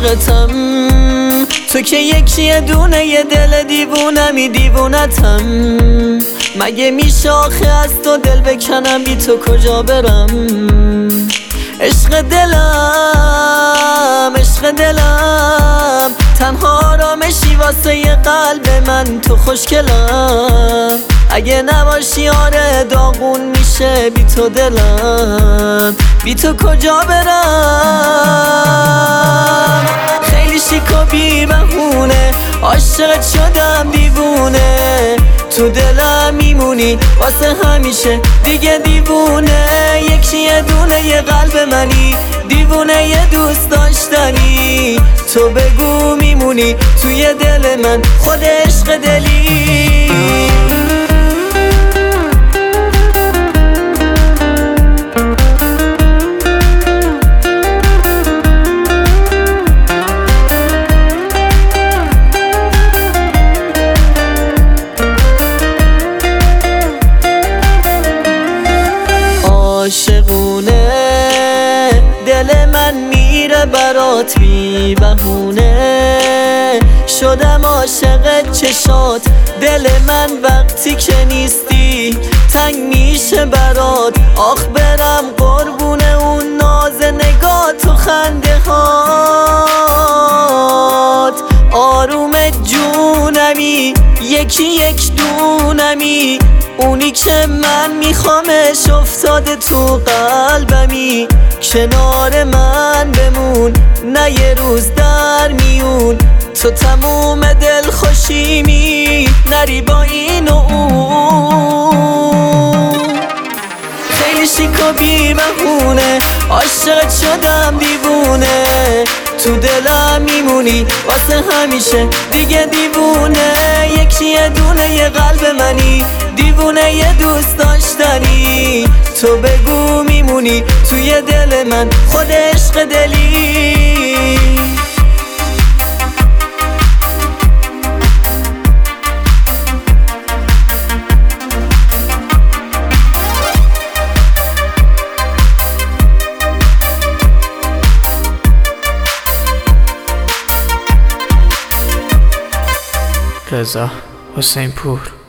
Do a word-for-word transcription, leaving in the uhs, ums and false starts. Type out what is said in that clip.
عاشقتم، تو که یکی دونه یه دل دیوونمی دیوونتم. مگه میشه آخه از تو دل بکنم بی تو کجا برم؟ عشق دلم عشق دلم تنها آرامشی واسه یه قلب من تو خوشگلم. اگه نباشی آره داغون میشه بی تو دلم، بی تو کجا برم؟ خیلی شیک و بی بهونه عاشقت شدم دیوونه، تو دلم میمونی واسه همیشه دیگه دیوونه. یکی یه دونه یه قلب منی، دیوونه یه دوست داشتنی. تو بگو میمونی توی دل من خود عشق دلی. عاشقونه دل من میره برات بی بهونه، شدم عاشق چشات. دل من وقتی که نیستی تنگ میشه برات. آخ برم قربون اون ناز نگات و خنده هات. آروم جونمی یکی یک دونمی، اونی که من میخوامش افتاده تو قلبمی. کنار من بمون نه یه روز در میون، تو تموم دل خوشیمی نری با این و اون. خیلی شیک و بی بهونه عاشقت شدم دیوونه، تو دلم میمونی واسه همیشه دیگه دیوونه. یکی یه دونه یه قلب منی، دیوونه یه دوست داشتنی. تو بگو میمونی توی دل من خود عشق دلی. رضا حسین پور.